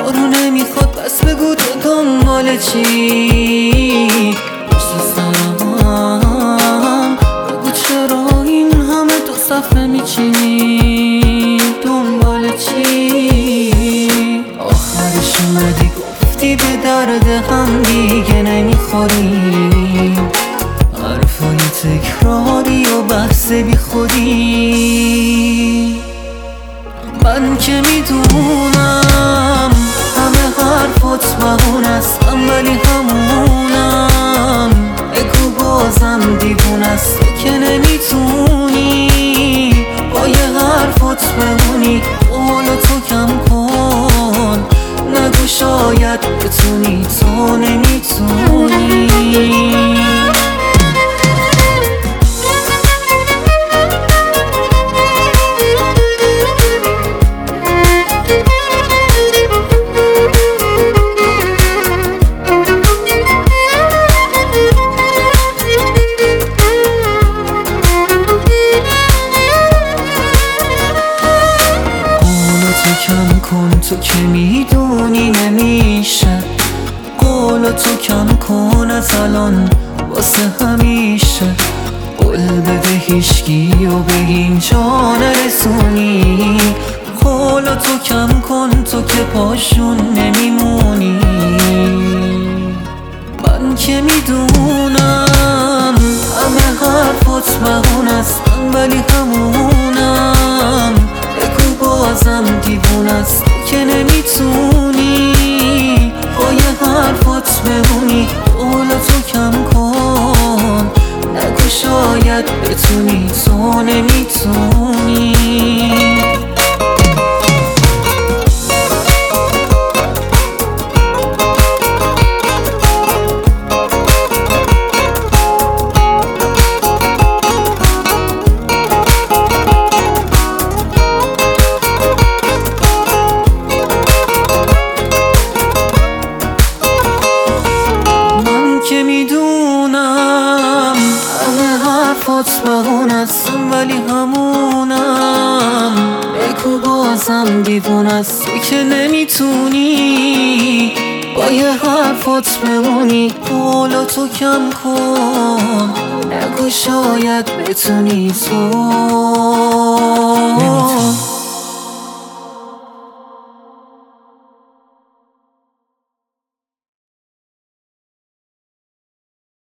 یارو نمیخواد پس بگو تو دنبال چی؟ پشت سرم بگو چرا این همه تو صفحه میچینی؟ دنبال چی؟ آخرش اومدی گفتی به درد هم دیگه نمیخوری، حرفای تکراری و بحث بی خودی. من که میدونم همه حرفات بهونه استم، ولی همونم بگو بازم دیوونه است. تو که نمیتونی با یه حرفات بمونی، قولو تو کم کن، نگو شاید بتونی، تو نمیتونی. کم کن، تو که میدونی نمیشه، قولو تو کم کن از الان واسه همیشه. قول بده هیچکی و به اینجا نرسونی، قولو تو کم کن، تو که پاشون نمیمونی. من که میدونم همه حرفات بهونه استن، ولی همونم بگو بازم دیوونه است. تو که نمیتونی با یه حرفات بمونی، قولو تو کم کن، نگو شاید بتونی، تو نمیتونی. که میدونم همه حرفات بهونه استم، ولی همونم بگو بازم دیوونه است. تو که نمیتونی با یه حرفات بمونی، قولو تو کم کن، نگو شاید بتونی، تو